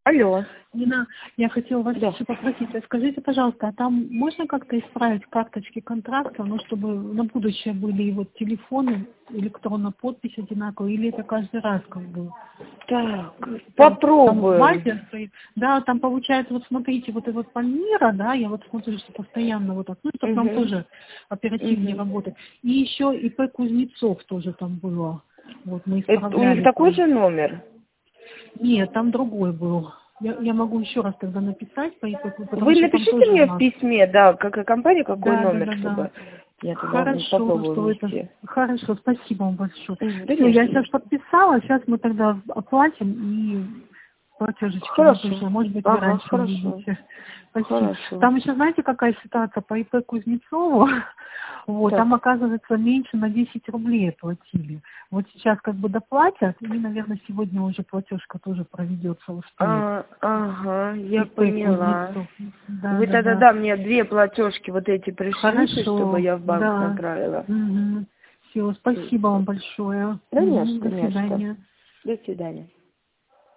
Алло. Нина, я хотела вас Да. еще попросить, скажите, пожалуйста, а там можно как-то исправить карточки контракта, ну, чтобы на будущее были вот телефоны, электронная подпись одинаковая, или это каждый раз как бы? Так, Там в попробуем. базе стоит, да, там получается, вот смотрите, вот и вот Пальмира, да, я вот смотрю, что постоянно вот так, ну, чтобы нам тоже оперативнее работать. И еще ИП Кузнецов тоже там было, вот мы Это у них исправляли такой там. же номер? Нет, там другой был. Я могу еще раз тогда написать по ИП, потому Вы что там напишите тоже у мне в нас. письме, да, какая компания, какой Да, да, номер, да, да. чтобы я туда Хорошо, попробую что это. внести. Хорошо, спасибо вам большое. Да Все, не я что, не сейчас что. подписала, сейчас мы тогда оплатим и платежечки вам Хорошо. пришлю. Может быть, вы Ага, раньше хорошо. увидите. Спасибо. Хорошо. Там еще знаете, какая ситуация по ИП Кузнецову? Вот, Так. там, оказывается, меньше на 10 рублей платили. Вот сейчас как бы доплатят, и, наверное, сегодня уже платежка тоже проведется, успеет. Ага, я ИП поняла. Кузнецов. Да, Вы да, тогда, да. да, мне 2 платежки вот эти пришлите, чтобы Хорошо, я в банк да. направила. Все, спасибо вам большое. Да не До что, не что. свидания. До свидания.